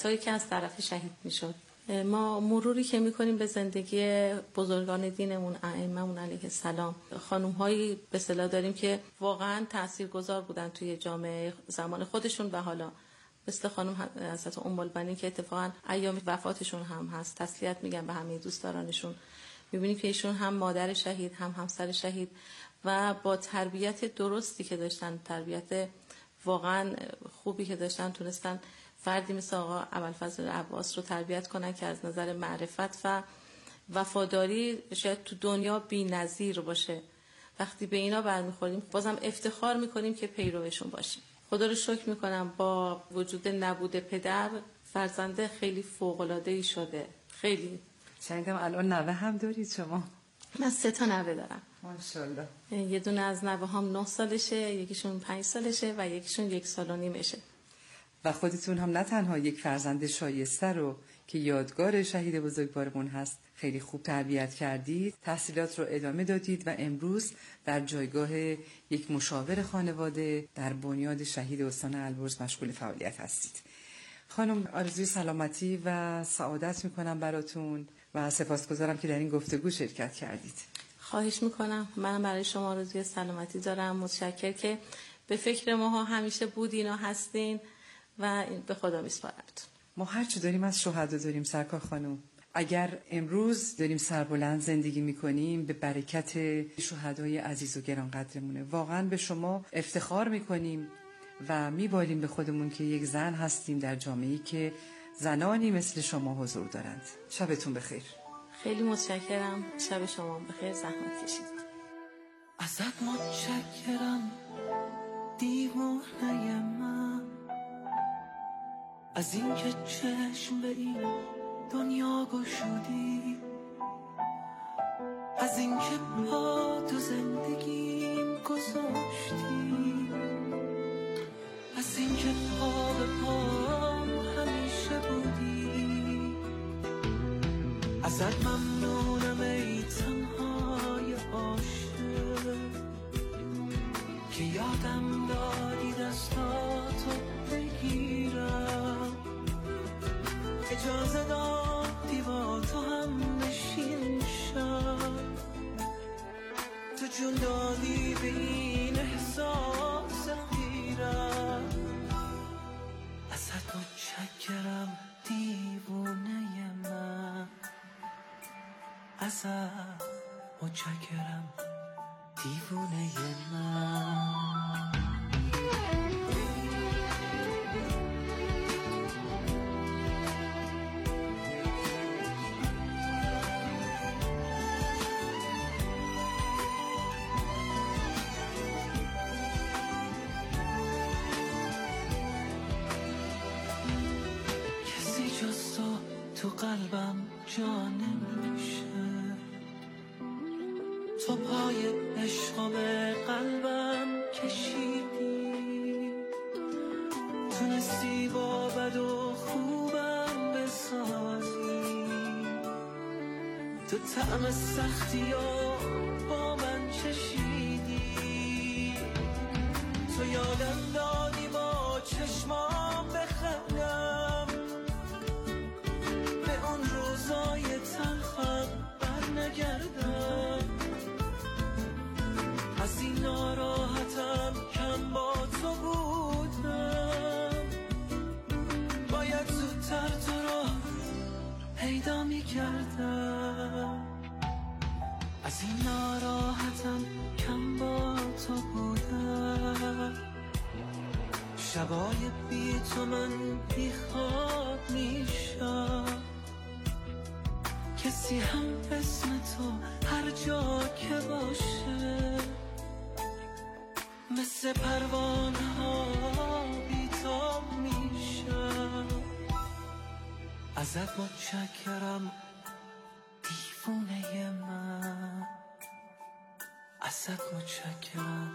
تا یکی از طرف شهید میشد. ما مروری که میکنیم به زندگی بزرگان دینمون، ائمه‌مون علیه السلام، خانم‌هایی به اصطلاح داریم که واقعا تاثیرگذار بودن توی جامعه زمان خودشون و حالا مثل خانم حضرت ام البنین که اتفاقا ایام وفاتشون هم هست، تسلیت میگن به همه دوستدارانشون. میبینیم که ایشون هم مادر شهید، هم همسر شهید و با تربیت درستی که داشتن، تربیت واقعا خوبی که داشتن، تونستن فردی مثل آقا ابوالفضل عباس رو تربیت کنن که از نظر معرفت و وفاداری شاید تو دنیا بی‌نظیر باشه. وقتی به اینا برمیخوریم بازم افتخار میکنیم که پیروشون باشیم. خدا رو شکر میکنم با وجود نبود پدر فرزنده خیلی فوق‌العاده‌ای شده. خیلی. شنیدم الان نوه هم دارید شما؟ من 3 تا نوه دارم. ماشاءالله. یه دونه از نوه هم 9 سالشه، یکیشون 5 سالشه و یکیشون 1 سال و نیمشه. و خودتون هم نه تنها یک فرزند شایسته رو که یادگار شهید بزرگوارمون هست خیلی خوب تربیت کردید، تحصیلات رو ادامه دادید و امروز در جایگاه یک مشاور خانواده در بنیاد شهید استان البرز مشغول فعالیت هستید. خانم آرزوی سلامتی و سعادت میکنم براتون و سپاسگزارم که در این گفتگو شرکت کردید. خواهش میکنم. منم برای شما آرزوی سلامتی دارم. متشکرم که به فکر ماها همیشه بودین و هستین و به خدا میسپارمتون. ما هر چه داریم از شهدا داریم سرکار خانم. اگر امروز داریم سربلند زندگی میکنیم به برکت شهدای عزیز و گرانقدرمونه. واقعا به شما افتخار میکنیم و میبالیم به خودمون که یک زن هستیم در جامعه‌ای که زنانی مثل شما حضور دارند. شبتون بخیر. خیلی متشکرم. شب شما بخیر. زحمت کشیدید. ازت متشکرم دیوانه من، از این که چشم به این دنیا گشودی، از این که پا تو زندگیم گذاشتی، از این که پا به پام همیشه بودی. ازت ممنونم ای تنهای عاشق که یادم دادی دستاتو بگیرم، اجازه دادی با تو هم نشین شم، تو جون دادی به این احساس خیرم. ازت متشکرم دیوانه من، ازت متشکرم دیوانه من. تو قلبم جا نمیشه، تو پای عشق به قلبم کشیدی، تونستی با بد و خوبم بسازی، تو طعم سختی و با من چشیدی، تو یادم دادی با چشمام بخندم، به اون روزای تلخم بر نگردم، از این ناراحتم کم با تو بودم، باید زودتر تو رو پیدا می کردم، از این ناراحتم کم با تو بودم، شبای بی تو من بی خواب میشم، کسی هم اسم تو هر جا که باشه، مثل پروانه ها بی‌تاب میشم. ازت متشکرم دیوانه من، ازت متشکرم.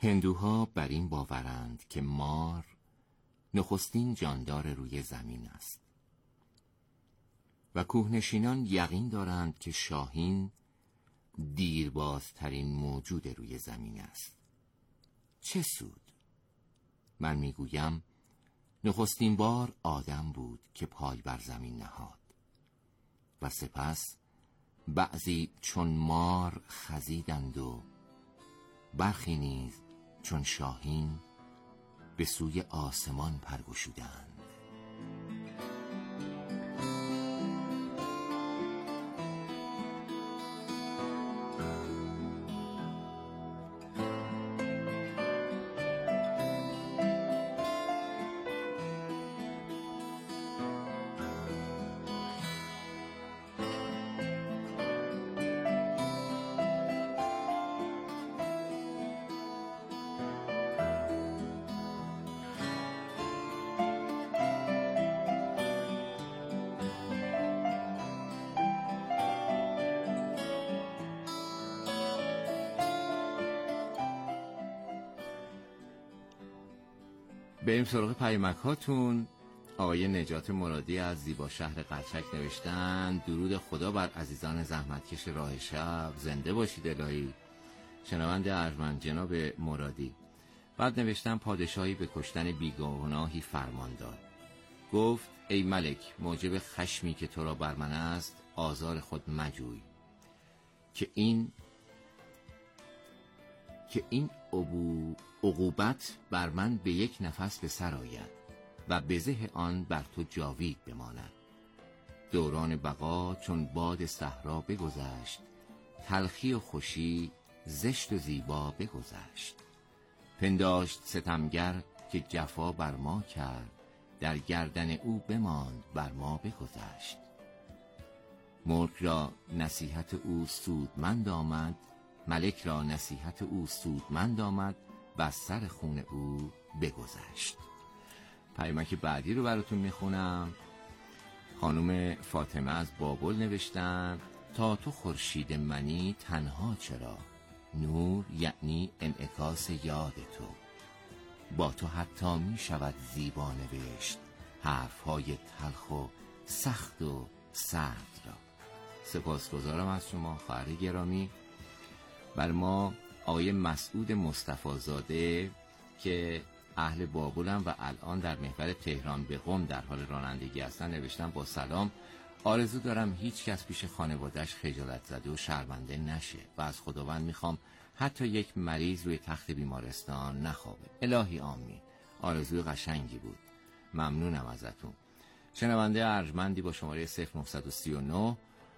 هندوها بر این باورند که مار نخستین جاندار روی زمین است و کوهنشینان یقین دارند که شاهین دیربازترین موجود روی زمین است. چه سود؟ من میگویم نخستین بار آدم بود که پای بر زمین نهاد و سپس بعضی چون مار خزیدند و برخی نیز چون شاهین به سوی آسمان پرگشودند. بریم سراغ پیامک هاتون. آقای نجات مرادی از زیبا شهر قلچک نوشتن درود خدا بر عزیزان زحمتکش راه شب، زنده باشید الهی. شنونده ارجمند جناب مرادی. بعد نوشتن پادشاهی به کشتن بیگناهی فرمان داد. گفت ای ملک، موجب خشمی که تو را بر من است آزار خود مجوی که این عقوبت بر من به یک نفس به سر آید و بزه آن بر تو جاوید بماند. دوران بقا چون باد صحرا بگذشت، تلخی و خوشی زشت و زیبا بگذشت. پنداشت ستمگر که جفا بر ما کرد، در گردن او بماند بر ما بگذشت. مرغ را نصیحت او سودمند آمد، ملک را نصیحت او سودمند آمد و سر خون او بگذشت. پیامک بعدی رو براتون میخونم. خانم فاطمه از بابل نوشتن تا تو خورشید منی تنها چرا، نور یعنی انعکاس یاد تو، با تو حتی میشود زیبا نوشت حرفهای تلخ و سخت و سرد را. سپاسگزارم از شما خواهر گرامی. بر ما آقای مسعود مصطفی زاده که اهل بابلن و الان در محور تهران به قم در حال رانندگی هستن نوشتن با سلام، آرزو دارم هیچ کس پیش خانواده‌اش خجالت زده و شرمنده نشه و از خداوند میخوام حتی یک مریض روی تخت بیمارستان نخوابه. الهی آمین. آرزوی قشنگی بود. ممنونم ازتون. شنونده ارجمندی با شماره 0939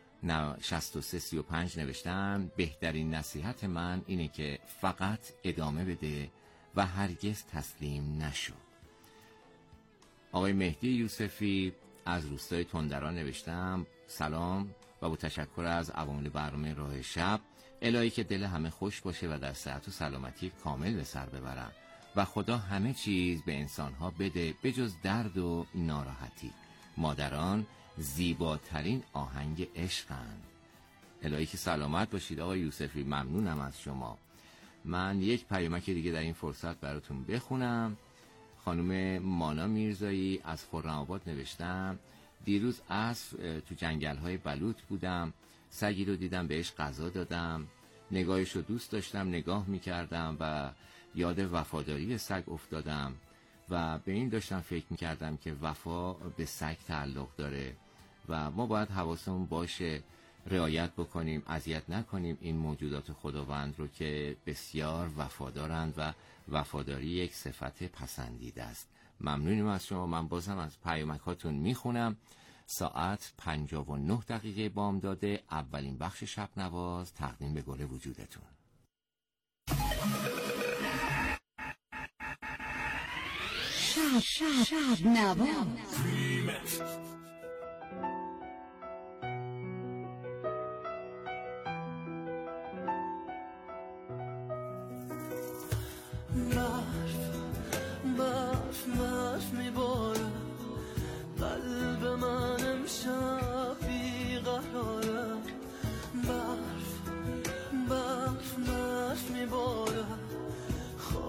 6335 نوشتن بهترین نصیحت من اینه که فقط ادامه بده و هرگز تسلیم نشو. آقای مهدی یوسفی از روستای تندران نوشتم سلام و با تشکر از عوامل برنامه راه شب، الهی که دل همه خوش باشه و در صحت و سلامتی کامل به سر ببرن و خدا همه چیز به انسانها بده بجز درد و ناراحتی. مادران زیباترین آهنگ عشقند. الهی که سلامت باشید آقای یوسفی. ممنونم از شما. من یک پیامک دیگه در این فرصت براتون بخونم. خانم مانا میرزایی از خرم‌آباد نوشتم دیروز عصر تو جنگل‌های بلوط بودم، سگی رو دیدم بهش غذا دادم، نگاهش رو دوست داشتم نگاه میکردم و یاد وفاداری سگ افتادم و به این داشتم فکر میکردم که وفا به سگ تعلق داره و ما باید حواسمون باشه رعایت بکنیم، اذیت نکنیم این موجودات خداوند رو که بسیار وفادارند و وفاداری یک صفت پسندیده است. ممنونیم از شما. من بازم از پیامکاتون میخونم. ساعت 59 دقیقه بامداده. اولین بخش شب نواز تقدیم به گل وجودتون. شب نواز. برف میباره، قلب من امشب بیقراره. برف میباره،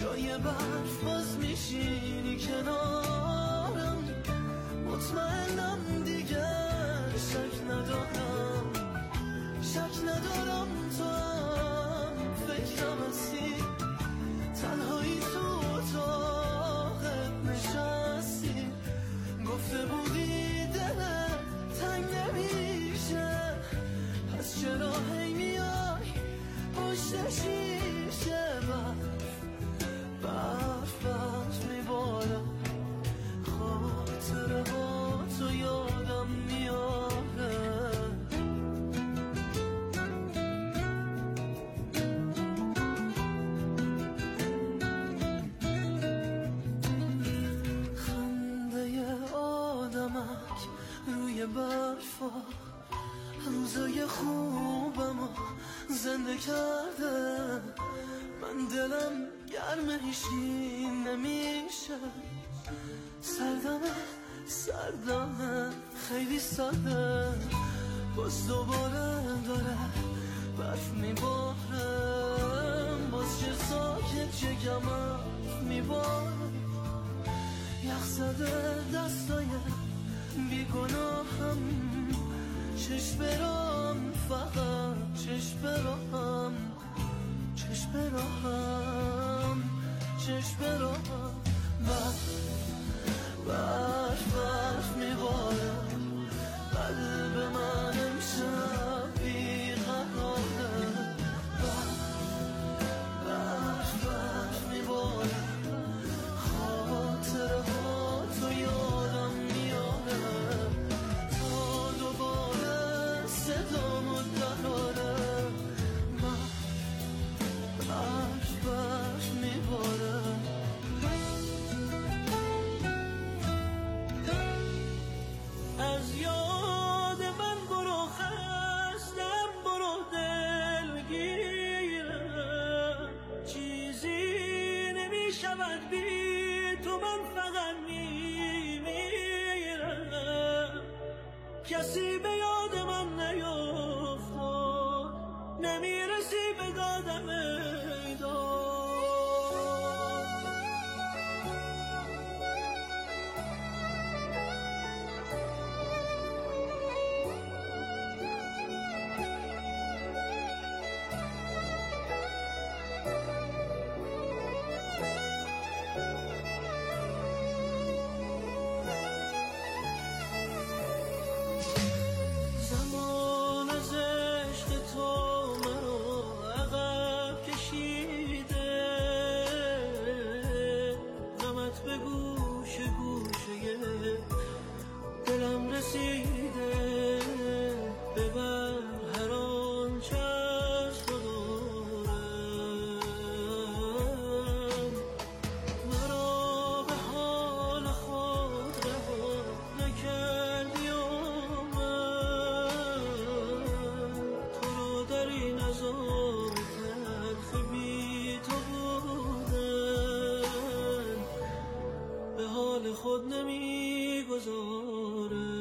جای برف باز میشینی کنارم، مطمئنم دیگه شک ندارم تو هم فکرم هستی، تنهایی تو اتاقت نشستی، گفته بودی دلت تنگ نمیشه، پس چرا هی میای پشت شیشه؟ برف میبارم، خاطره ها تو یادم میاره. روی برفا روزای خوبمو زنده کرده، من دلم گرمشی نمیشه، سردمه خیلی سرده، باز دوباره داره برف میباره، باز چه ساکت چه کمم میباره، یخ زده دستای بی گناهم، چشم برام فقط چشم برام برف میباره، قلب من امشب بی قراره، برف میباره، خاطره ها تو یادم میاره، تا دوباره صدامو دراره، برف میباره. از یاد من برو خستم، برو دلگیرم، چیزی نمیشود بی تو، من فقط میمیرم، کسی به یاد من نیفتاد، نمیرسی به دادم ایداد. خود نمیگذاره،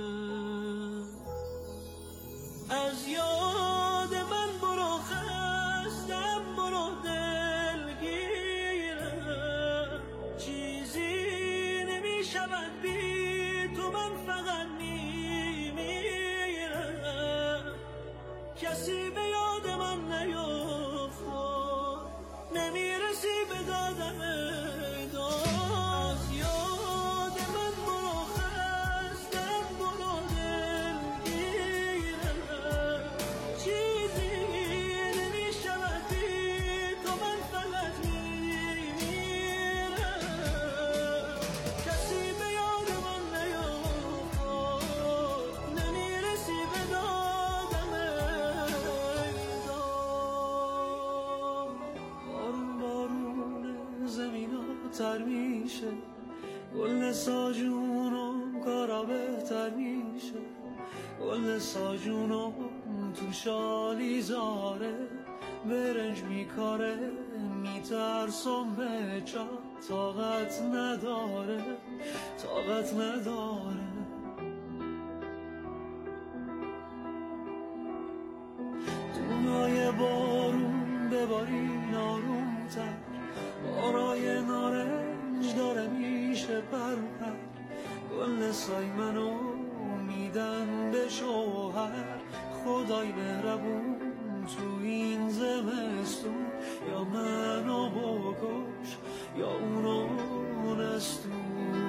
از یاد من برو خستم، برو دلگیرم، چیزی نمیشود بی تو، من فقط میمیرم، کسی به یاد من نیفتاد، نمیرسی به دادم ایداد. تر میشه، گل ساجونم کارا بهتر میشه، گل ساجونم تو شالیزاره، برنج میکاره، میترسم به جا، طاقت نداره. دونای بارون ببارین آرومتر، بارا یا اونان از دور.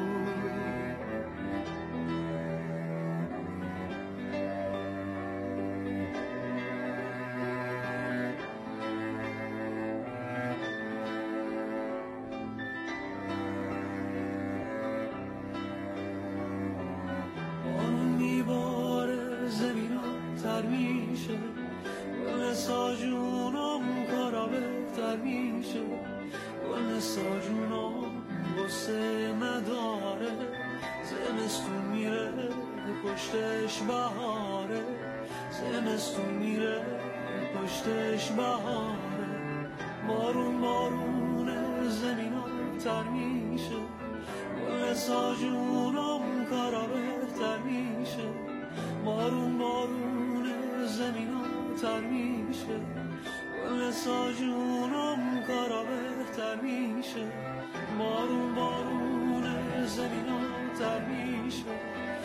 پشتش بهاره، زمستون میره پشتش بهاره، بارون بارونه زمینا تر میشه، گل ساجونم کارا بهتر میشه، بارون بارونه زمینا تر میشه، گل ساجونم کارا بهتر میشه، بارون بارونه زمینا تر میشه،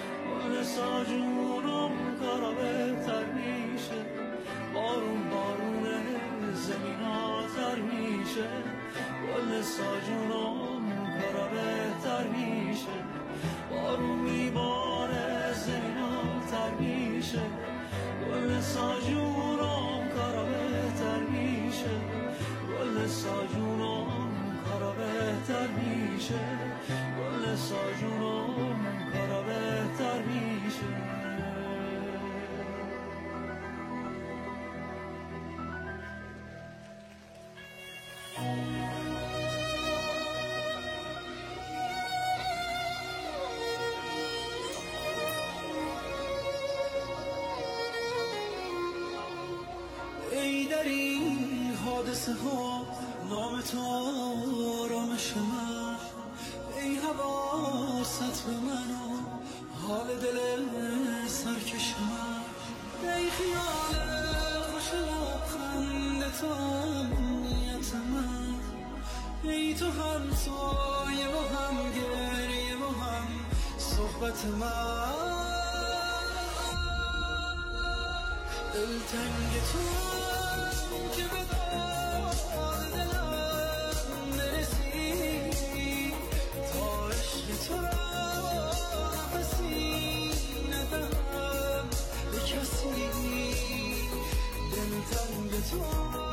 ساجونم کارا بهتر میشه، بارون بارونه زمینا تر میشه، گل ساجونم کارا بهتر میشه، بارون میباره زمینا تر میشه، گل ساجونم کارا بهتر میشه، گل ساجونم کارا بهتر میشه، گل ساجونم کارا بهتر میشه. ای در این حادثه ها نام تو آرامش من، ای حواست به من و حال دل سرکش من، ای خیال خوش لبخند تو امنیت من، ای تو هم سایه و هم گریه و هم صحبت من، دلتنگ تو که به داد دلم نرسی، تا عشق تو را نفسی ندهم به کسی، دلتنگ تو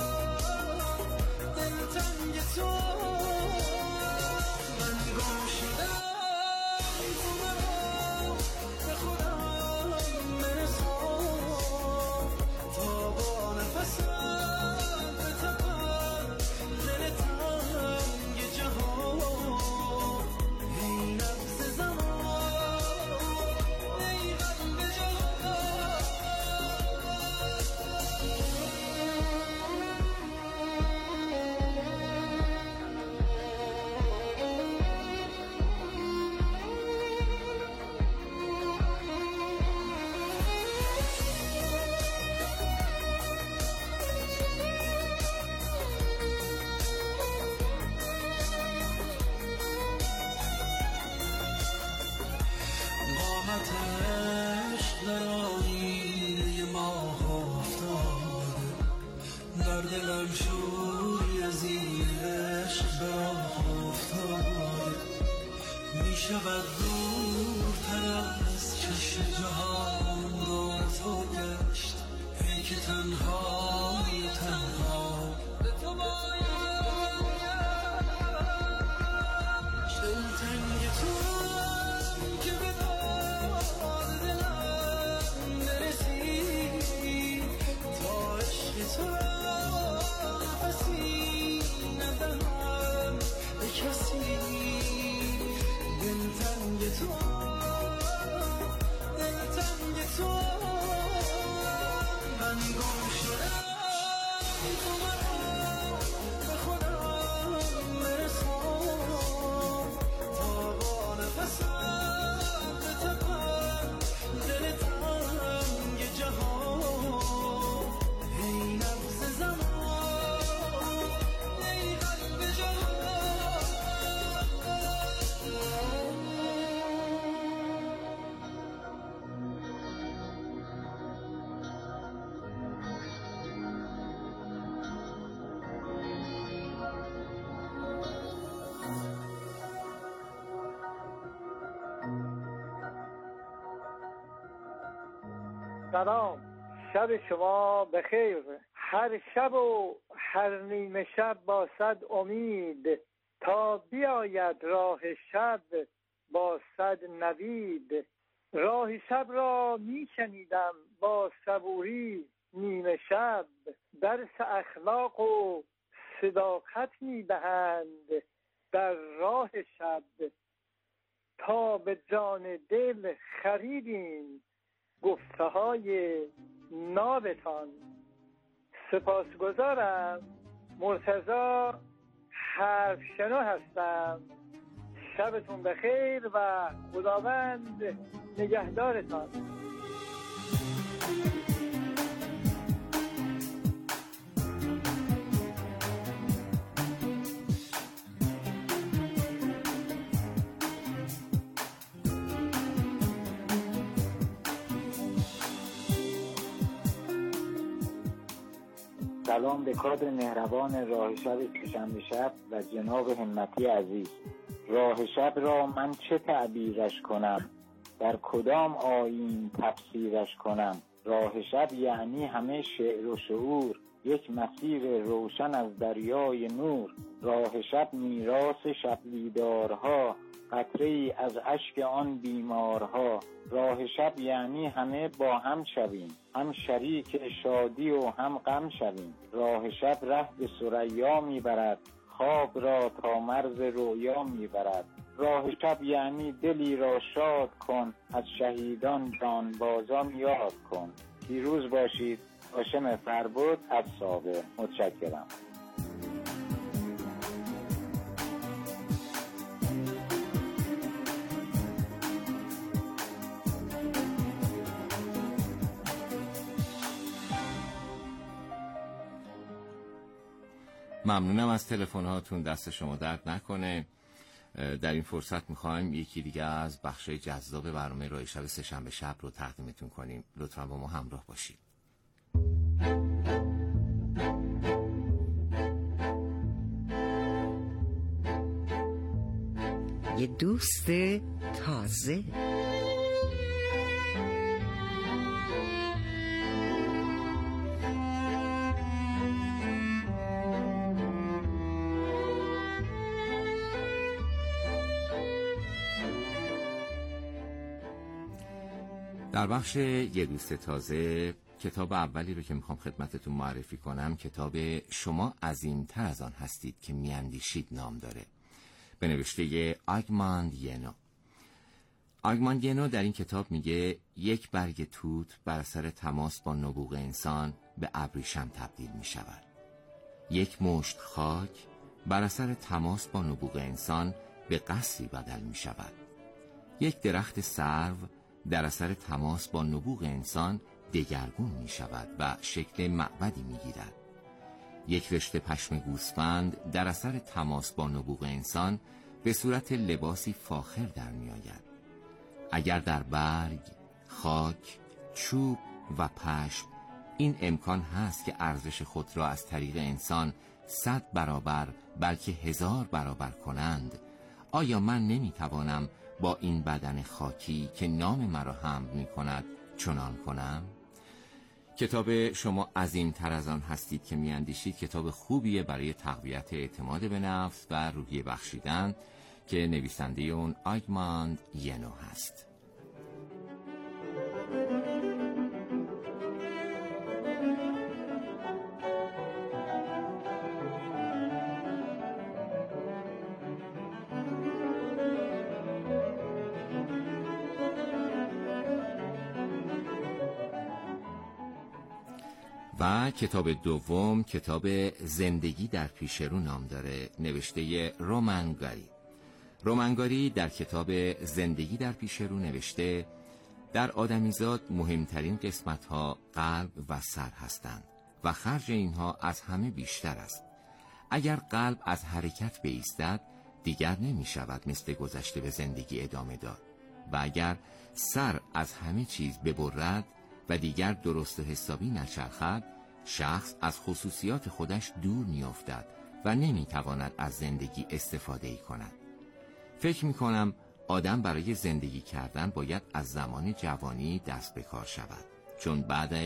دلتنگ تو من گم شدم، تو مرا به خودم برسان تا با نفسم بتپم دل تنگ جهان، ای نفس زمان ای غم به جهان. قامت عشق در آیینه ماه افتاده، در دلم شوری از این عشق به راه افتاده، می شود دورتر از چشم جهان دور تو گشت، ای که تنهایی و تنها به تو باید، دلتنگ تو که به داد دلم نرسی، تا عشق تو را نفسی ندهم به کسی، دلتنگ تو دلتنگ تو من گم شدم، تو مرا به خودم سلام، شب شما بخیر. هر شب و هر نیمه شب با صد امید، تا بیاید راه شب با صد نوید. راه شب را می شنیدم با صبوری نیمه شب، درس اخلاق و صداقت می دهند در راه شب. تا به جان دل خریدیم گفته های نابتان. سپاسگزارم. مرتضی حرف شنو هستم. شبتون بخیر و خداوند نگهدارتان. سلام به کادر مهربان راه شب سه‌شنبه شب و جناب همتی عزیز. راه شب را من چه تعبیرش کنم، در کدام آیین تفسیرش کنم. راه شب یعنی همه شعر و شعور، یک مسیر روشن از دریای نور. راه شب میراث شب بیدارها، قطره‌ای از اشک آن بیمارها. راه شب یعنی همه با هم شویم، هم شریک شادی و هم غم شویم. راه شب ره به ثریا میبرد، خواب را تا مرز رؤیا میبرد. راه شب یعنی دلی را شاد کن، از شهیدان جانبازان یاد کن. پیروز باشید. هاشم فربد از سابه. متشکرم. ممنونم از تلفن هاتون، دست شما درد نکنه. در این فرصت میخوایم یکی دیگه از بخشای جذاب برنامه راه شب سه‌شنبه شب رو تقدیمتون کنیم. لطفاً با ما همراه باشید. یه دوست تازه. در بخش یه دوست تازه، کتاب اولی رو که میخوام خدمتتون معرفی کنم کتاب شما عظیم‌تر از آن هستید که میاندیشید نام داره، به نوشته آگماند ینو. آگماند ینو در این کتاب میگه یک برگ توت بر اثر تماس با نبوغ انسان به ابریشم تبدیل میشود. یک مشت خاک بر اثر تماس با نبوغ انسان به قصری بدل میشود. یک درخت سرو در اثر تماس با نبوغ انسان دگرگون می شود و شکل معبدی می گیرد. یک رشته پشم گوسفند در اثر تماس با نبوغ انسان به صورت لباسی فاخر در می آید. اگر در برگ، خاک، چوب و پشم این امکان هست که ارزش خود را از طریق انسان 100 برابر بلکه 1000 برابر کنند، آیا من نمی توانم با این بدن خاکی که نام مرا حمل می کند چنان کنم؟ کتاب شما عظیم‌تر از آن هستید که می اندیشید کتاب خوبیه برای تقویت اعتماد به نفس و روحیه بخشیدن که نویسنده اون آگماند ینو هست. و کتاب دوم کتاب زندگی در پیش رو نام داره، نوشته رومن گاری. رومن گاری در کتاب زندگی در پیش رو نوشته در آدمیزاد مهمترین قسمت‌ها قلب و سر هستند و خرج اینها از همه بیشتر است. اگر قلب از حرکت بایستد دیگر نمی شود مثل گذشته به زندگی ادامه داد و اگر سر از همه چیز ببرد و دیگر درست و حسابی نچرخد، شخص از خصوصیات خودش دور میافتد و نمیتواند از زندگی استفاده کند. فکر میکنم آدم برای زندگی کردن باید از زمان جوانی دست به کار شود. چون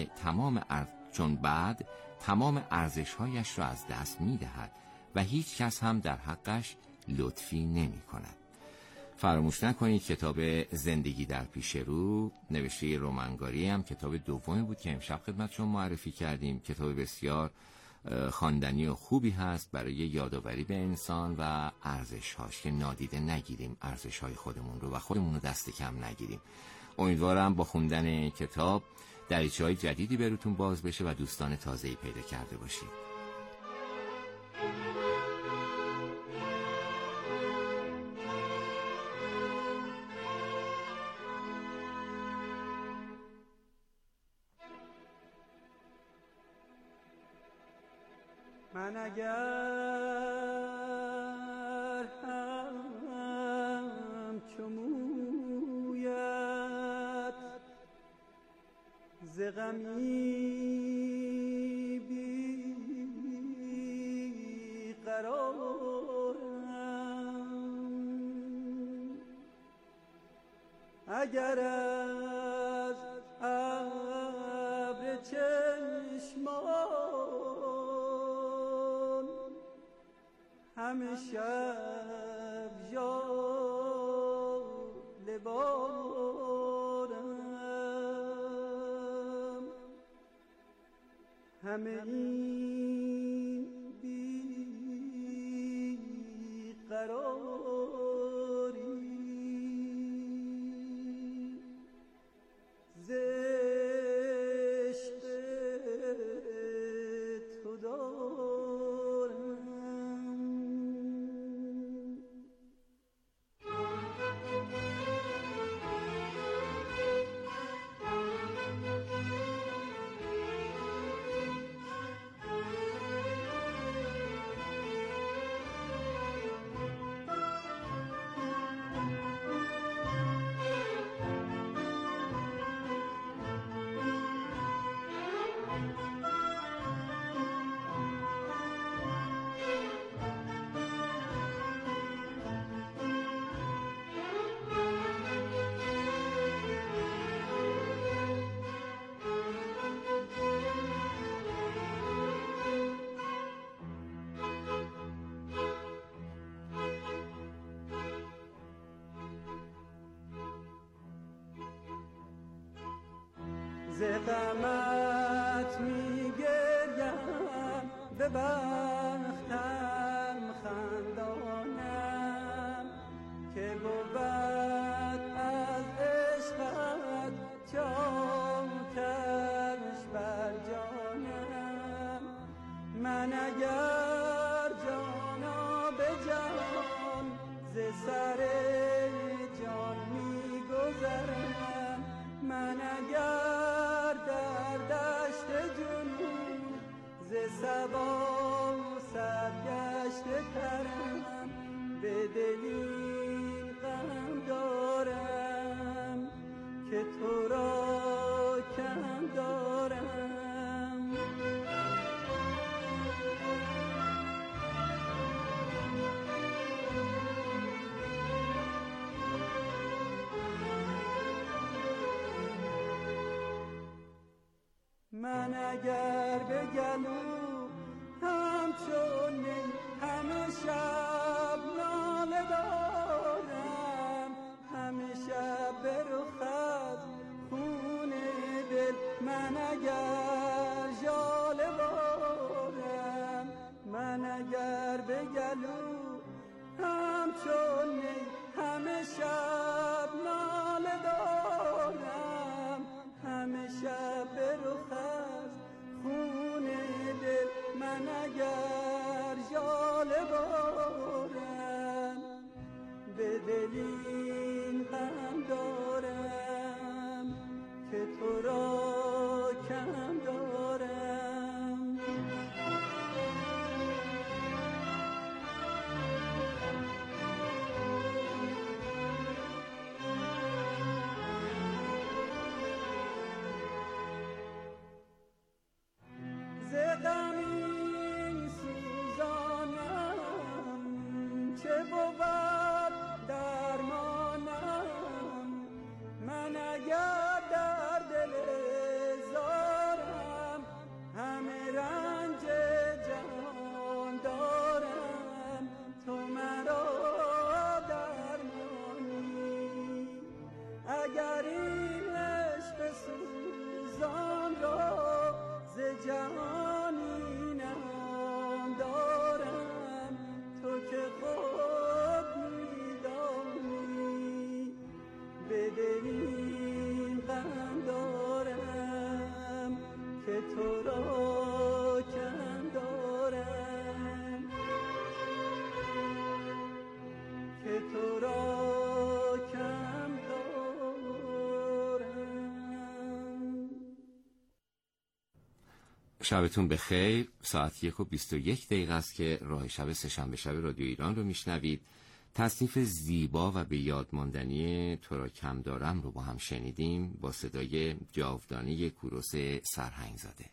بعد تمام ارزش‌هایش را از دست می‌دهد و هیچ کس هم در حقش لطفی نمی‌کند. فراموش نکنید کتاب زندگی در پیش رو نوشته رومنگاری هم کتاب دومی بود که امشب خدمتشون معرفی کردیم. کتاب بسیار خواندنی و خوبی هست برای یادآوری به انسان و ارزش‌هاش که نادیده نگیریم ارزش‌های خودمون رو و خودمون رو دست کم نگیریم. امیدوارم با خوندن کتاب دریچه‌های جدیدی براتون باز بشه و دوستان تازه‌ای پیدا کرده باشید. من اگر همچو مویت ز غمی بی قرارم، اگر از ابر چشمان همه شب ژاله بارم، همه این بی قراری ز عشق تو دارم. ز غمت میگریم به بختم خندانم که بود از عشقت جانتش بر جانم. من اگر جانا به جان ز سر جان میگذرم، من اگر در دشت جنون ز صبا سرگشته ترم، به دل این غم دارم که تو را کم دارم. من اگر به گلو همچون نی همه شب ناله دارم، همه شب به رخت خون دل من اگر ژاله بارم، من اگر به گلو همچون نی همه شب ناله دارم، همه شب به رخت خون دل تو را کم دارم. شبتون بخیر. ساعت 1:21 است که راه شب سه‌شنبه شب رادیو ایران رو میشنوید. تصنیف زیبا و به یاد ماندنی تو را کم دارم رو با هم شنیدیم با صدای جاودانه کوروش سرهنگزاده.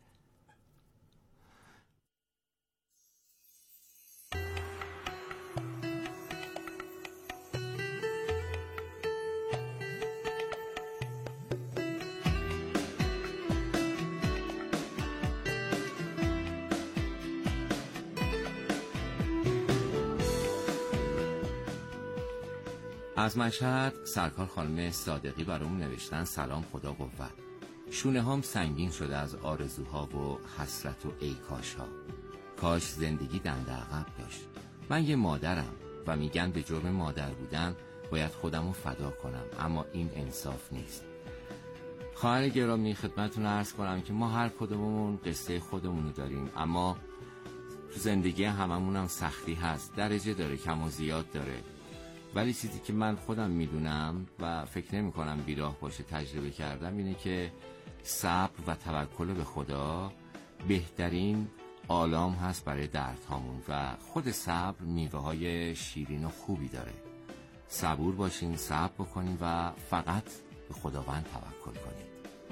از مشهد سرکار خانم صادقی برامون نوشتن سلام، خدا قوت. شونه هام سنگین شده از آرزوها و حسرت و ای کاش ها. کاش زندگی دنده عقب داشت. من یه مادرم و میگن به جرم مادر بودن باید خودمو فدا کنم، اما این انصاف نیست. خواهر گرامی، خدمتتون عرض کنم که ما هر کدوممون قصه خودمونو داریم، اما تو زندگی هممون هم سختی هست، درجه داره، کم و زیاد داره. ولی چیزی که من خودم میدونم و فکر نمی کنم بیراه باشه تجربه کردم اینه که صبر و توکل به خدا بهترین آلام هست برای دردهامون و خود صبر میوه های شیرین و خوبی داره. صبور باشین، صبر بکنین و فقط به خداوند توکل کنین.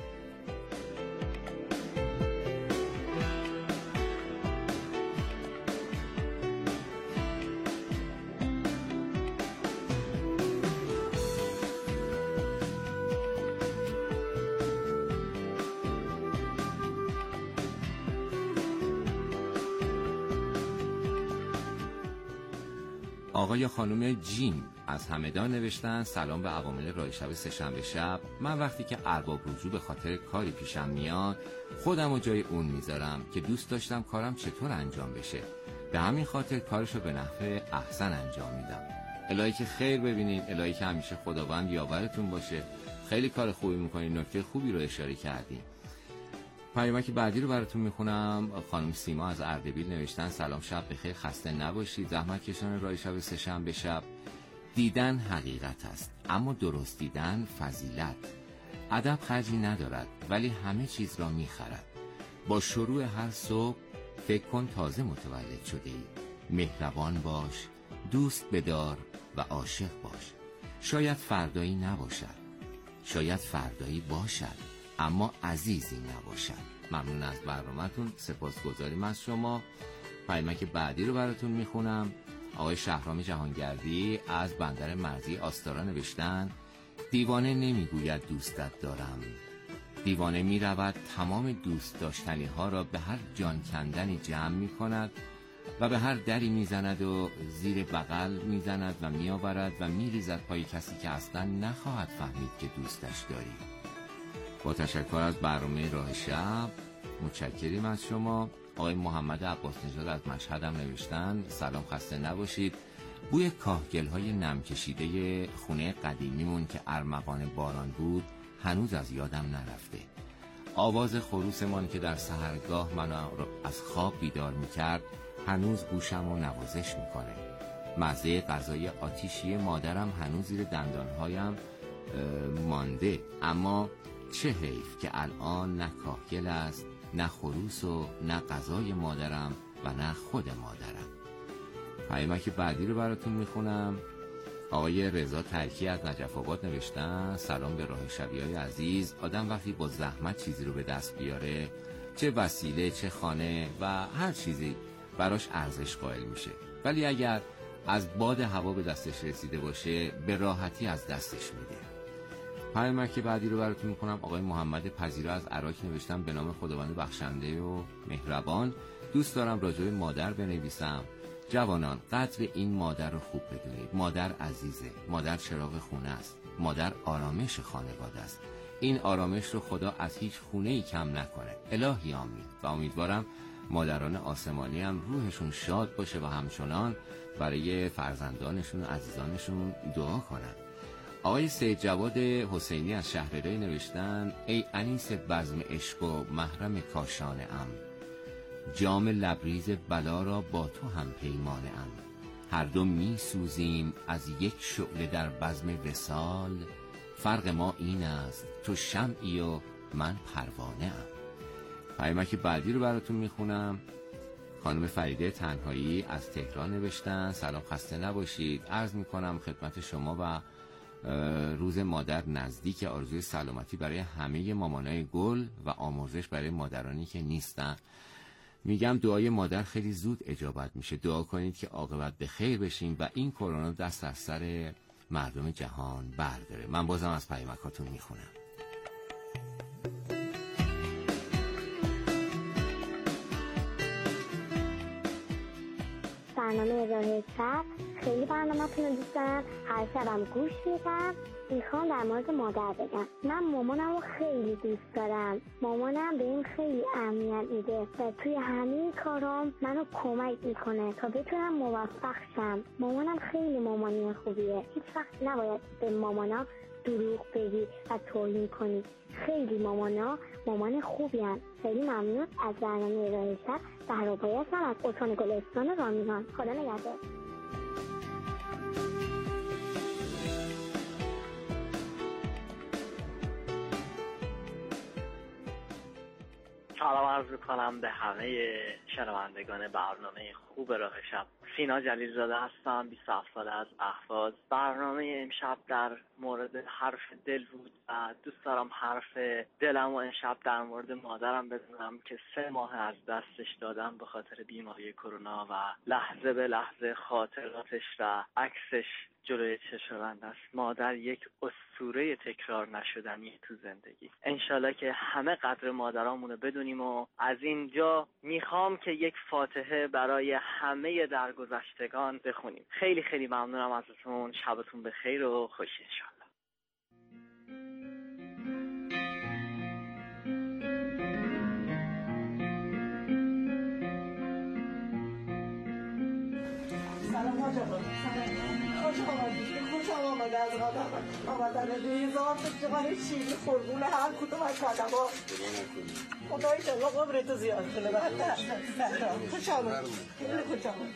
آقای خانم جیم از همدان نوشتن سلام به عوامل راه شب سه‌شنبه شب. من وقتی که ارباب رجوع به خاطر کاری پیشم میاد خودم رو جای اون میذارم که دوست داشتم کارم چطور انجام بشه، به همین خاطر کارشو به نحو احسن انجام میدم. الهی که خیر ببینین، الهی که همیشه خداوند یاورتون باشه. خیلی کار خوبی میکنین، نکته خوبی رو اشاره کردین. پیامک بعدی رو براتون میخونم. خانم سیما از اردبیل نوشتن سلام، شب بخیر، خسته نباشید. زحمت کشان راه شب سه‌شنبه شب. دیدن حقیقت است، اما درست دیدن فضیلت. ادب خرجی ندارد ولی همه چیز را میخرد. با شروع هر صبح فکر کن تازه متولد شده ای. مهربان باش، دوست بدار و عاشق باش. شاید فردایی نباشد، شاید فردایی باشد، اما عزیزی نباشد. ممنون از برنامه‌تون، سپاسگزاریم از شما. پیامک بعدی رو براتون میخونم. آقای شهرام جهانگردی از بندر مرزی آستارا نوشتن دیوانه نمیگوید دوستت دارم، دیوانه میرود تمام دوست داشتنی ها را به هر جان کندنی جمع میکند و به هر دری میزند و زیر بغل میزند و میآورد و میریزد پای کسی که اصلا نخواهد فهمید که دوستش داری. با تشکر از برنامه راه شب، متشکریم از شما. آقای محمد عباس نژاد از مشهد هم نوشتن سلام، خسته نباشید. بوی کاهگل‌های نم کشیده خونه قدیمیمون که ارمغان باران بود هنوز از یادم نرفته. آواز خروسمان که در سحرگاه منو از خواب بیدار میکرد هنوز گوشم رو نوازش میکنه. مزه غذای آتیشی مادرم هنوز زیر دندانهایم مانده، اما چه حیف که الان نه کاهگل است، نه خروس و نه غذای مادرم و نه خود مادرم. پیامک بعدی رو براتون میخونم. آقای رضا ترکی از نجف آباد نوشتن سلام به راه شبیهای عزیز. آدم وقتی با زحمت چیزی رو به دست بیاره، چه وسیله چه خانه و هر چیزی براش ارزش قائل میشه، ولی اگر از باد هوا به دستش رسیده باشه به راحتی از دستش میده. پیامک بعدی رو براتون میکنم. آقای محمد پذیرا از عراق نوشتن به نام خداوند بخشنده و مهربان. دوست دارم راجع به مادر بنویسم. جوانان قدر این مادر رو خوب بدونید. مادر عزیزه، مادر چراغ خونه است، مادر آرامش خانواده است. این آرامش رو خدا از هیچ خونه‌ای کم نکنه. الهی آمین. و امیدوارم مادران آسمانی هم روحشون شاد باشه و همچنان برای فرزندانشون و عزیزانشون دعا کنن. آقای سید جواد حسینی از شهرری نوشتن ای انیس بزم عشق و محرم کاشانه ام، جام لبریز بلا را با تو هم پیمانه ام. هر دو می سوزیم از یک شعله در بزم وصال. فرق ما این است تو شمعی و من پروانه ام. پیامک بعدی رو براتون میخونم. خانم فریده تنهایی از تهران نوشتن: سلام، خسته نباشید. عرض میکنم خدمت شما و روز مادر نزدیک. آرزوی سلامتی برای همه مامانای گل و آمرزش برای مادرانی که نیستن. میگم دعای مادر خیلی زود اجابت میشه. دعا کنید که عاقبت به خیر بشیم و این کرونا دست از سر مردم جهان برداره. من بازم از پیامکاتون میخونم. برنامه راه شب خیلی برنامه‌تون رو دوست دارم. هر شبم گوش میدم. میخوام در مورد مادر بگم. من مامانم رو خیلی دوست دارم. مامانم بهم خیلی اهمیت میده و توی همه کارام منو کمک میکنه تا بتونم موفق شم. مامانم خیلی مامانی خوبیه. هیچ وقت نباید به مامانا دروغ بگی و توهین کنی. خیلی مامان خوبی هست. خیلی ممنون از برنامه راه شب. زهرا بایستم از استان گلستان رامیان. خدا نگهدار. سلام عرض میکنم به همه شنوندگان برنامه خوب راه شب. سینا جلیل زاده هستم، 27 ساله از اهواز. برنامه امشب در مورد حرف دل بود و دوست دارم حرف دلم و امشب در مورد مادرم بزنم که 3 ماه از دستش دادم به خاطر بیماری کرونا و لحظه به لحظه خاطراتش و عکسش جلوی چشم‌بند است. مادر یک اسطوره تکرار نشدنی تو زندگی. انشالله که همه قدر مادرامونو بدونیم و از اینجا میخوام که یک فاتحه برای همه درگذشتگان بخونیم. خیلی خیلی ممنونم ازتون. شبتون بخیر و خوش انشالله. سلام حاج آقا. خوش آمده از آمدن ریزان جوان شیری خورگون هر کدوم از خدمات. خدای شما قبرتو زیاد کنه. خوش آمد. خیلی خوش آمد.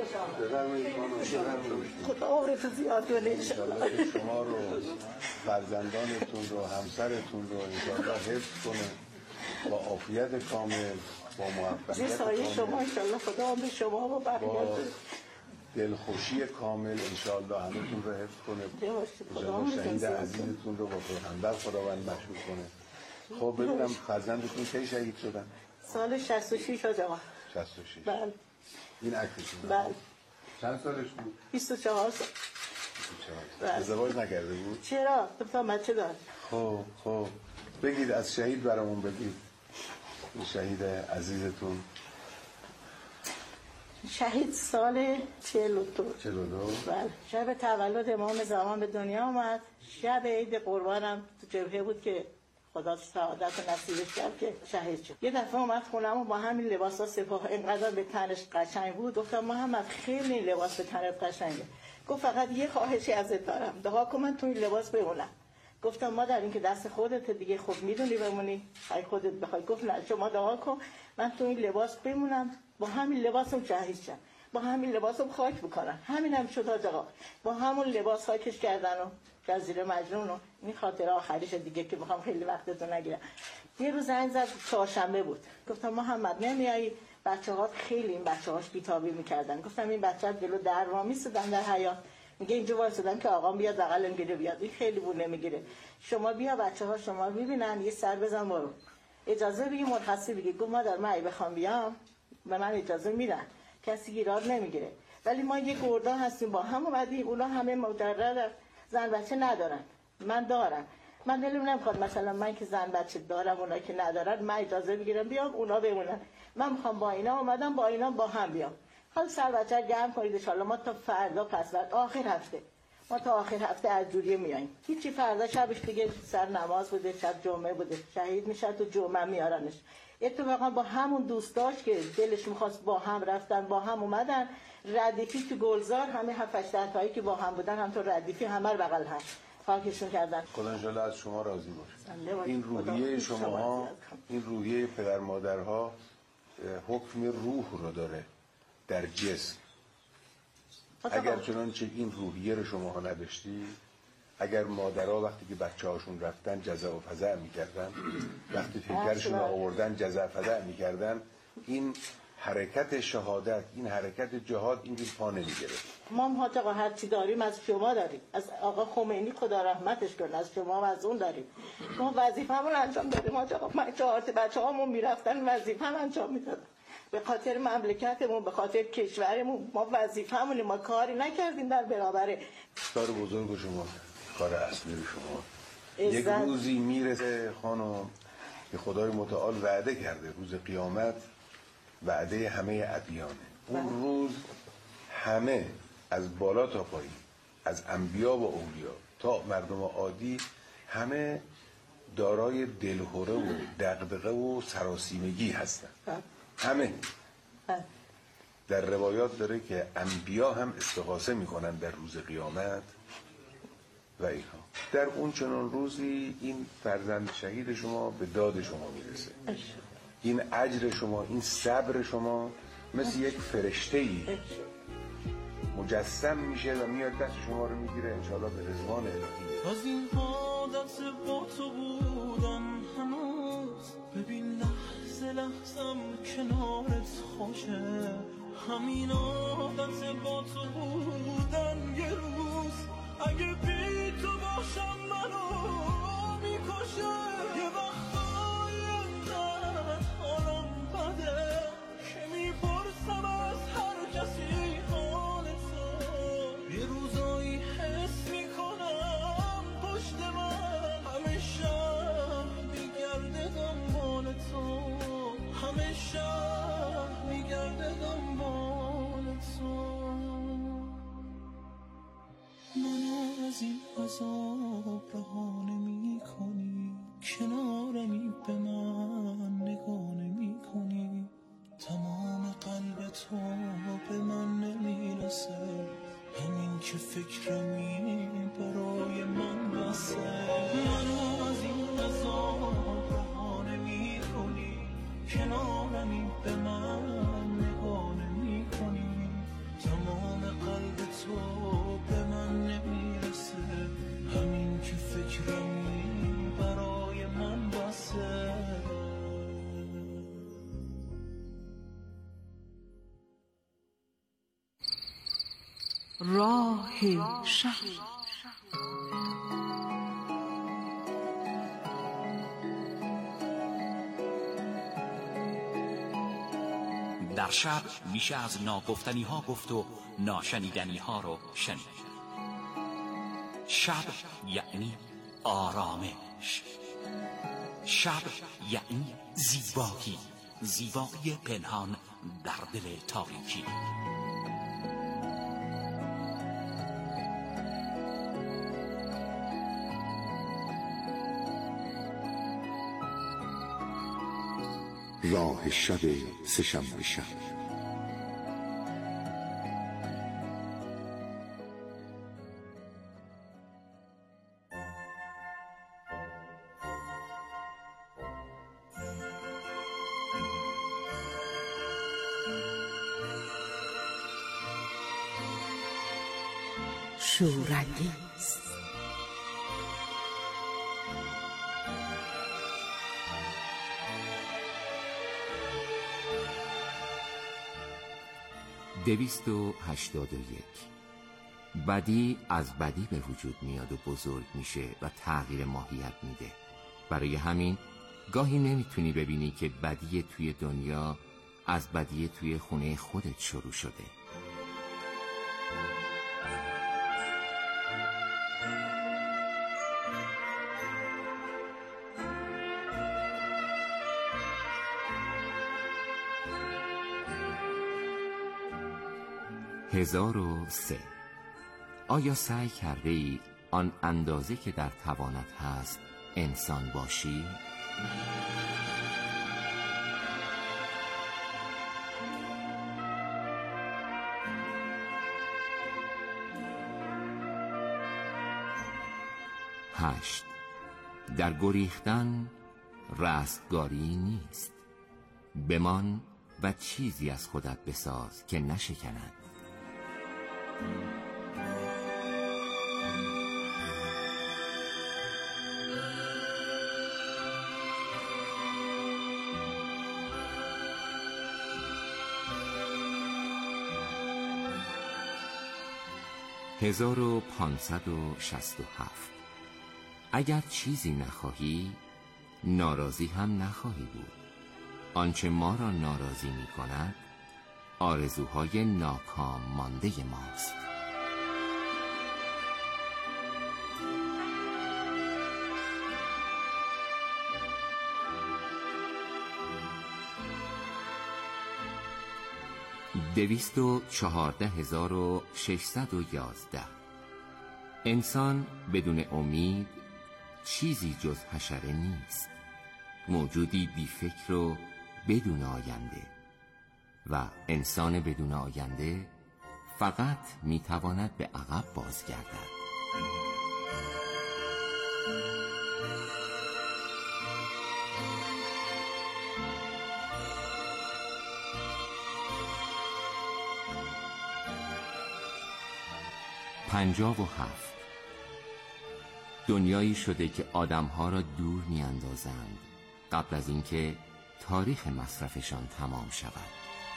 خدا قبرتو زیاد کنه انشالله. شما رو، فرزندانتون رو، همسرتون رو انشالله حفظ کنه با عافیت کامل، با موفقیت کامل. شما انشالله خدا به شما و بقیه دلخوشی کامل انشاءالله همتون رو حفظ کنه. شهید عزیزتون رو با پیغمبر خداوند مشهور کنه. خب ببینم فرزندتون کی شهید شدن؟ سال 66 آقا. 66. بله. این عکسشون. بله. چند سالش بود؟ 24 سال. 24. ازدواج نکرده بود؟ چرا؟ تو بچه دار. خب بگید از شهید برامون بگید. این شهید عزیزتون شهید سال 42. بله. شب تولد امام زمان به دنیا آمد. شب عید قربانم تو جبهه بود که خدا سعادت و نصیبش کرد که شهید شد. یه دفعه اومد خونم و با همین لباسا سپاه اینقدر به تنش قشنگ بود. گفتم محمد خیلی لباس به تنت قشنگه. گفت فقط یه خواهشی ازت دارم، دعا کن من تو این لباس بمونم. گفتم مادر این که دست خودت دیگه، خب میدونی بمونی اگه خودت بخوای. گفت نه شما دعا کن من تو این لباس بمونم، با همین لباسم شهید شم، با همین لباسم خاک بکنن. همین هم شد آقا. با همون لباس خاکش کردن و جزیره مجنون و این خاطره آخریش دیگه که میخوام خیلی وقتتون نگیرم. یه روز زنگ زد، چهارشنبه بود. گفتم محمد نمیایی؟ بچه‌ها خیلی این بچه‌هاش بی‌تابی می‌کردن. گفتم این بچه‌ها جلو در وا می‌ایستادن در حیاط. میگه اینجا وایسادن که آقام بیاد بغلم گیره بیاد. این خیلی بو نمیگیره. شما بیا بچه‌ها شما رو ببینن، یه سر بزن برو. اجازه بگی مرخصی بگی. گفت مادر من اگه بخوام بیام به من اجازه میدن، کسی گیراد نمیگیره. ولی ما یه گردان هستیم با هم اومدیم، اونا همه مجرد زن بچه ندارن، من دارم. من دلم نمیخواد مثلا من که زن بچه دارم اونا که ندارن من اجازه بگیرم بیام اونا بمونن. من میخوام با اینا اومدم با اینا با هم بیام. حالا سر بچه گرم کنید ان شاءالله. ما تا فردا پس بعد آخر هفته ما تا آخر هفته از جوریه میایم. هیچی فردا شبش دیگه سر نماز بوده، شب جمعه بوده، شهید میشه تو جمعه میارنش. اتفاقا با همون دوستاش که دلش میخواست با هم رفتن با هم اومدن. ردیفی تو گلزار همه 7-8 تایی که با هم بودن هم تو ردیفی همه رو بغل هم خاکشون کردن. خدا انشالله از شما راضی باشه. این روحیه شماها، این روحیه پدر مادرها حکم روح رو داره در جسم. اگر چنانچه این روحیه رو شما نداشتی، اگر مادرها وقتی که بچه هاشون رفتن جزع و فزع میکردن، وقتی پیکرشون رو آوردن جزع و فزع میکردن، این حرکت شهادت، این حرکت جهاد این دید پا نمیگرفت. ما حاج آقا هر چی داریم از شما داریم، از آقا خمینی خدا رحمتش کنه، از شما و از اون داریم. ما وظیفه‌مون انجام دادیم حاج آقا. من 4 تا بچه‌هامون میرفتن وظیفه‌م انجام میدادم. به خاطر مملکتمون، به خاطر کشورمون، ما وظیفه‌مون، ما کاری نکردیم در برابر کار بزرگ شما، کار اصلی شما. یک روزی میرسه خانم که خدای متعال وعده کرده، روز قیامت وعده همه ادیانه. اون روز همه از بالا تا پایین، از انبیا و اولیا تا مردم عادی، همه دارای دلهره و دغدغه و سراسیمگی هستن. همه. در روایات داره که انبیا هم استغاثه میکنن در روز قیامت و اینها. در اون چنان روزی این فرزند شهید شما به داد شما میرسه. این اجر شما، این صبر شما مثل یک فرشته‌ای مجسم میشه و میاد دست شما رو میگیره انشاءالله به رضوان الهی. از این عادت با تو بودن هنوز، ببین لحظه لحظم کنارت خوشه. همین عادت با تو بودن یه روز اگه بی تو باشم منو میکشه. یه وقتایی انقدر حالم بده که میپرسم از هر کسی حال تو. یه روزایی حس میکنم پشت من همه شهر میگرده دنبال تو، همه شهر میگرده دنبال تو. منو از این عذاب رها نمی کنی، کنارمی به من نگاه نمی کنی. تمام قلب تو به من نمیرسه، همین که فکرمی برای من بسه. منو از این عذاب رها نمی کنی، کنارمی به من نگاه نمی کنی. تمام قلب تو به من نمیرسه، همین که فکرمی برای من بسه. راه شب. در شب میشه از ناگفتنی ها گفت و ناشنیدنی ها رو شنید. شب یعنی آرامش، شب یعنی زیبایی، زیبایی پنهان در دل تاریکی. راه شب سه‌شنبه شب. شورانگیز. دویست و 281. بدی از بدی به وجود میاد و بزرگ میشه و تغییر ماهیت میده. برای همین گاهی نمیتونی ببینی که بدی توی دنیا از بدی توی خونه خودت شروع شده. هزار و سه. آیا سعی کرده ای آن اندازه که در توانت هست انسان باشی؟ هشت. در گریختن رستگاری نیست. بمان و چیزی از خودت بساز که نشکند. 1567 اگر چیزی نخواهی ناراضی هم نخواهی بود. آنچه ما را ناراضی می کند آرزوهای ناکام مانده ماست. دویست و 14,611 انسان بدون امید چیزی جز حشره نیست، موجودی بی فکر و بدون آینده، و انسان بدون آینده فقط میتواند به عقب بازگردد. پنجاه و هفت دنیایی شده که آدمها را دور میاندازند قبل از اینکه تاریخ مصرفشان تمام شود.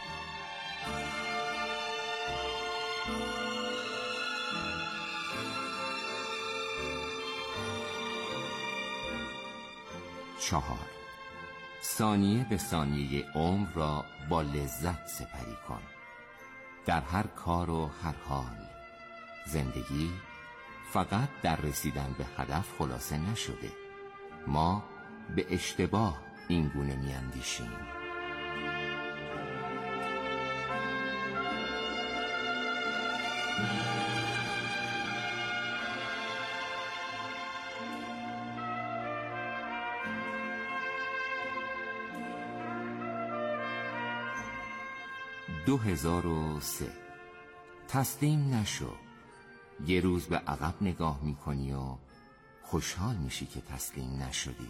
چهار ثانیه به ثانیه عمر را با لذت سپری کن. در هر کار و هر حال زندگی فقط در رسیدن به هدف خلاصه نشده. ما به اشتباه این گونه میاندیشیم. دو 2003 تسلیم نشو. یه روز به عقب نگاه میکنی و خوشحال میشی که تسلیم نشدی.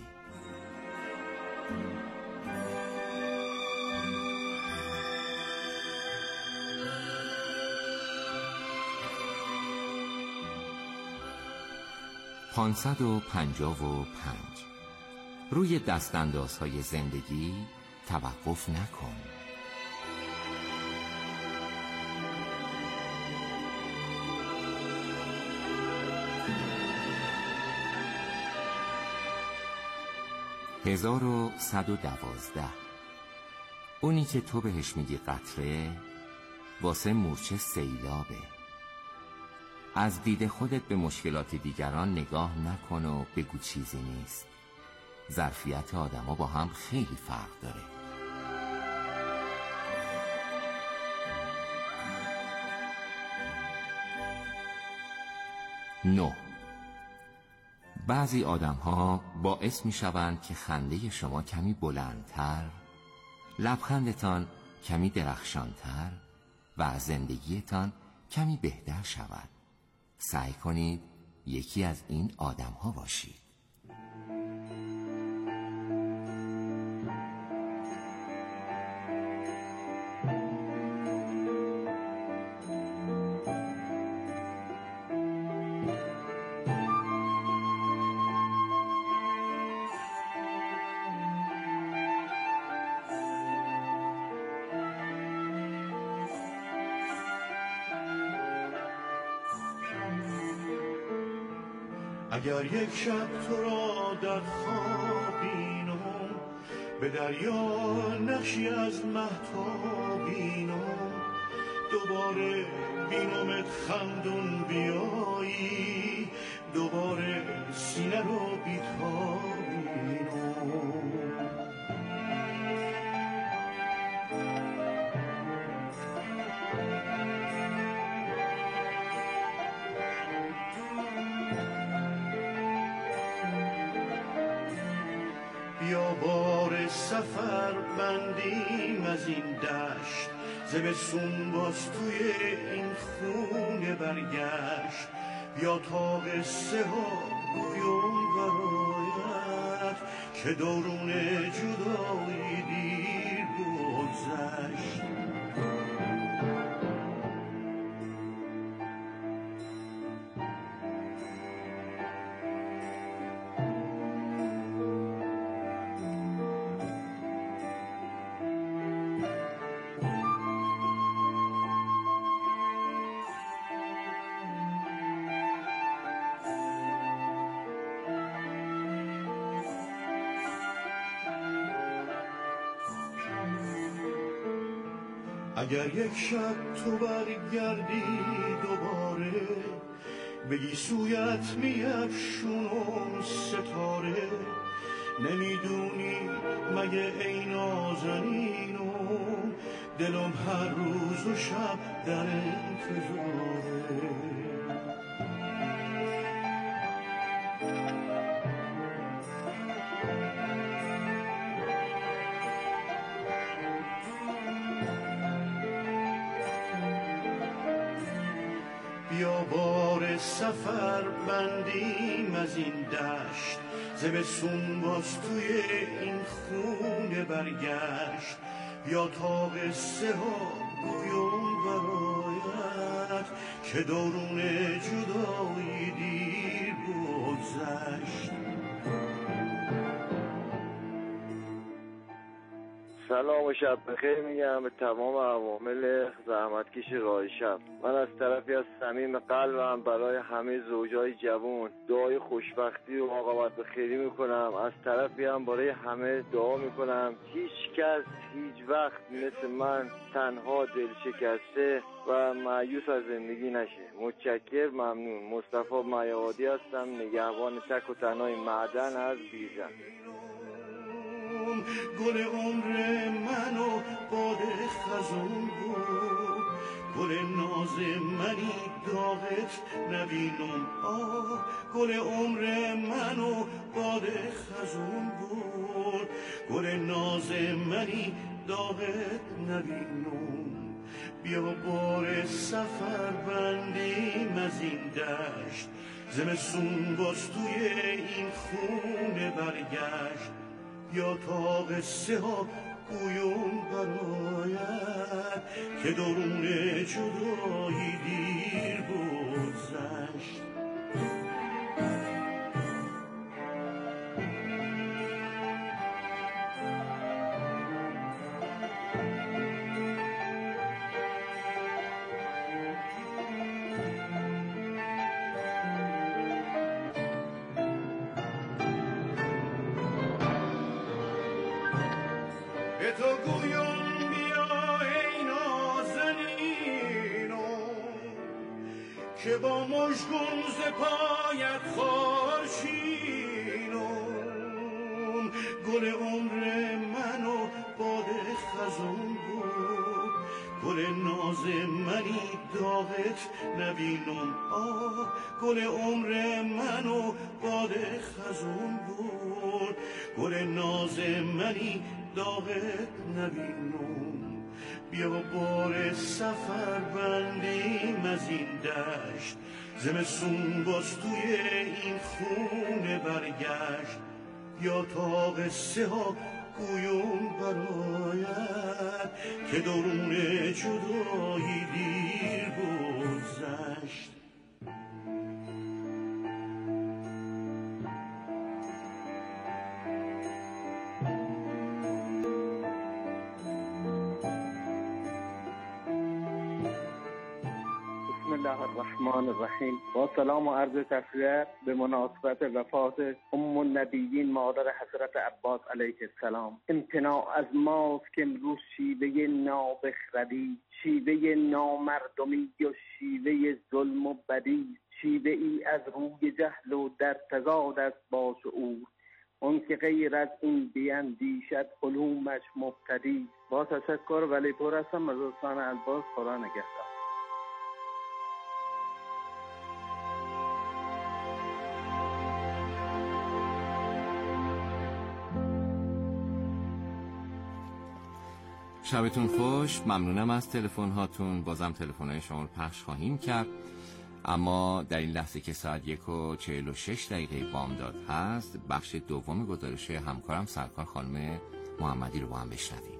پانصد و 55 روی دستاندازهای زندگی توقف نکن. 1112 اونی که تو بهش میگی قطره واسه مورچه سیلابه. از دید خودت به مشکلات دیگران نگاه نکن و بگو چیزی نیست. ظرفیت آدما با هم خیلی فرق داره. نه بعضی آدم‌ها باعث می‌شوند که خنده شما کمی بلندتر، لبخندتان کمی درخشانتر و زندگیتان کمی بهتر شود. سعی کنید یکی از این آدم‌ها باشید. اگر یک شب تو را در خواب بینم، به دریا نقشی از مهتاب بینم، دوباره بینمت خندون بیایی، دوباره سینه رو بیتاب بینم. بیا بار سفر بندیم از این دشت، زمستون باز توی این خونه برگشت. بیا تا قصه ها گویم برایت که دورون جدایی دیر گذشت. اگر یک شب تو برگردی دوباره بگی سویت میفشونم ستاره نمیدونی مگه ای نازنینم دلم هر روز و شب در انتظاره بیا بار سفر بندیم از این دشت زمستون باز توی این خونه برگشت بیا تا قصه ها گویم برایت که دورون جدایی دیر بگذشت. سلام و شب بخیر میگم به تمام عوامل زحمتکش راه شب. من از طرفی از صمیم قلبم برای همه زوجای جوان دعای خوشبختی و عاقبت بخیری میکنم. از طرفی هم برای همه دعا میکنم هیچ کس هیچ وقت مثل من تنها دل شکسته و مایوس از زندگی نشه. متشکر، ممنون. مصطفی میعادی هستم، نگهبان تک و تنهای معدن از بیژن. گل عمر منو باد خزون بود گل ناز منی داغت نبینم گل عمر منو باد خزون بود گل ناز منی داغت نبینم بیا بار سفر بندیم از این دشت زمستون باز توی این خونه برگشت یا تا قصه ها گویم برایت که درون جدایی دیر بگذشت. تو گویم بیا ای نازنینم که با مژگون ز پایت خارشینم گل عمر منو باد خزون بود گل ناز منی داغت نبینم گل عمر منو باد خزون بود گل ناز منی داغت نبینم بیا بار سفر بندیم از این دشت زمستون باز توی این خونه برگشت یا تا قصه ها گویم برایت که درون جدایی دیر بگذشت. بسم الله الرحمن الرحیم. با سلام و عرض تسلیت به مناسبت وفات ام النبیین مادر حضرت عباس علیه السلام. امتناع از ماست که امروز شیوه نابخردی، شیوه نامردمی و شیوه ظلم و بدی، شیوه ای از روی جهل و در تضاد است با شعور. اون که غیر از این بیندیشد علومش مبتدی. با تشکر، ولی پور هستم از استان البرز. خدا نگهدار. شبتون خوش. ممنونم از تلفن هاتون. بازم تلفن های شما رو پخش خواهیم کرد، اما در این لحظه که ساعت 1:46 بامداد هست، بخش دوم گزارش همکارم سرکار خانم محمدی رو با هم بشنویم.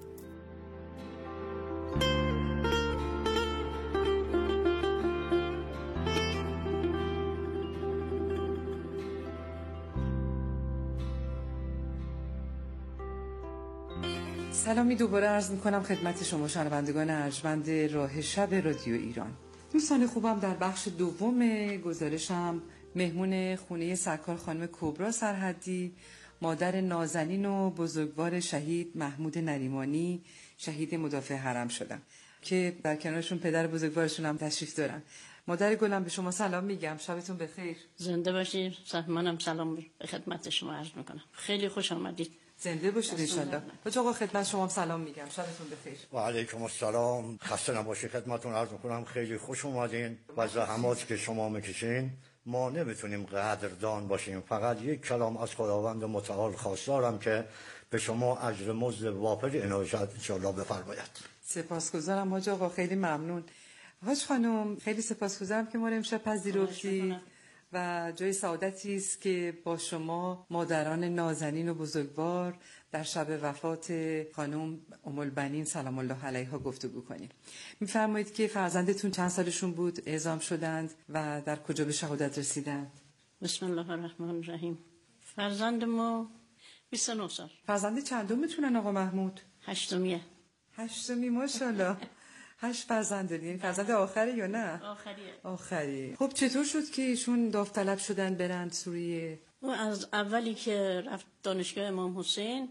سلامی دوباره عرض میکنم خدمت شما شنوندگان ارجمند راه شب رادیو ایران. دوستان خوبم، در بخش دوم گزارشم مهمون خونه سرکار خانم کبرا سرحدی، مادر نازنین و بزرگوار شهید محمود نریمانی شهید مدافع حرم شدن که در کنارشون پدر بزرگوارشون هم تشریف دارن. مادر گلم به شما سلام میگم، شبتون بخیر. زنده باشید. منم سلام به خدمت شما عرض میکنم. خیلی خوش آمدید. زنده باشید ان شاء الله. حاج آقا خدمت شما سلام میگم، شبتون بخیر. و علیکم السلام. خسته نباشید. خدمتتون عرض میکنم خیلی خوش اومدین و زحماتی که شما میکشین ما نمیتونیم قدردان باشیم. فقط یک کلام از خداوند متعال خواستارم که به شما اجر مزد وافر عنایت ان شاء الله بفرماید. سپاسگزارم حاج آقا، خیلی ممنون. حاج خانم خیلی سپاسگزارم که ما رو امشب پذیرفتید و جای سعادتی است که با شما مادران نازنین و بزرگوار در شب وفات خانم ام البنین سلام الله علیها گفتگو کنیم. میفرمایید که فرزندتون چند سالشون بود اعزام شدند و در کجا به شهادت رسیدند؟ بسم الله الرحمن الرحیم. فرزند ما 29 سال. فرزند چندم میتونن آقا محمود؟ هشتمیه. هشتمی ماشاءالله. 8 فرزند دارین. یعنی فرزند آخری یا نه؟ آخریه. آخری. خب چطور شد که ایشون داوطلب شدن برند سوریه؟ او از اولی که رفت دانشگاه امام حسین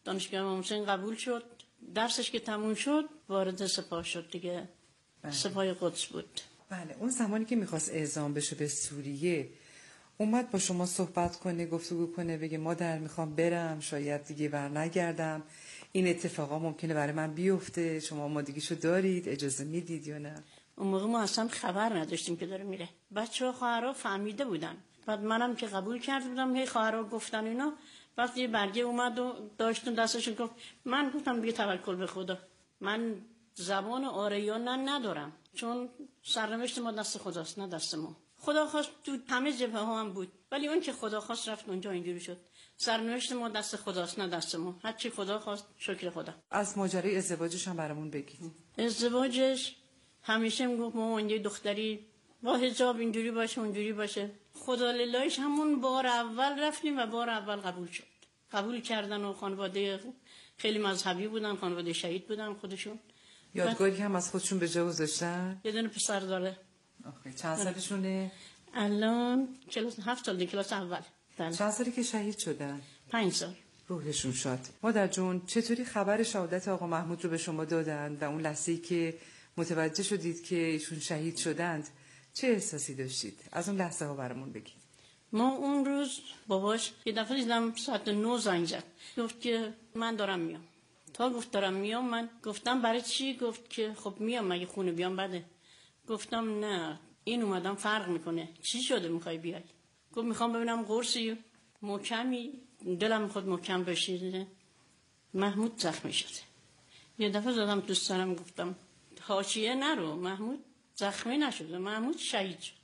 قبول شد، درسش که تموم شد وارد سپاه شد دیگه. سپاه قدس بود. بله. اون زمانی که میخواست اعزام بشه به سوریه اومد با شما صحبت کنه، گفتگو کنه، بگه مادر میخوام برم، شاید دیگه برنگردم، این اتفاقا ممکنه برای من بیفته، شما آمادگیشو دارید، اجازه میدید یا نه؟ اون موقع ما اصلا خبر نداشتیم که داره میره. بچه‌ها خواهرها فهمیده بودن. بعد منم که قبول کرده بودم، هی خواهرها گفتن اینا. وقتی یه برگه اومد و داشتن دستش گفت، من گفتم دیگه توکل به خدا. من زبان آره یا نه ندارم، چون سرنوشت ما دست خداست نه دست ما. خدا خواست تو همه جبهه ها هم بود، ولی اون که خدا خواست رفت اونجا اینجوری شد. سرنوشت ما دست خداست نه دست ما. هر چی خدا خواست شکر خدا. از ماجرای ازدواجش هم برامون بگید. ازدواجش همیشه میگفت مامان یه دختری با حجاب اینجوری باشه اونجوری باشه. خدا للهش همون بار اول رفتیم و بار اول قبول شد. قبول کردن و خانواده خیلی مذهبی بودن، خانواده شهید بودن خودشون. یادگاری هم از خودشون به جا گذاشتن. یه دونه پسر داره. چند سالشونه؟ الان کلاس 7 سال، کلاس اول. چند سالی که شهید شدن؟ 5 سال. روحشون شاد. مادر جون چطوری خبر شهادت آقا محمود رو به شما دادن و اون لحظه‌ای که متوجه شدید که ایشون شهید شدند چه احساسی داشتید؟ از اون لحظه ها برامون بگید. ما اون روز باباش یه دفعه دیدم ساعت 9 زنگ زد، گفت که من دارم میام. تا گفت دارم میام من گفتم برای چی؟ گفت که خب میام، مگه خونه بیام بده؟ گفتم نه، این اومدم فرق میکنه. چی شده میخوای بیای؟ گفت میخوام ببینم قرصی محکمی، دلم میخواد محکم بشه. محمود زخمی شده. یه دفعه زدم تو سرم گفتم حاشیه نرو، محمود زخمی نشده، محمود شهید شد.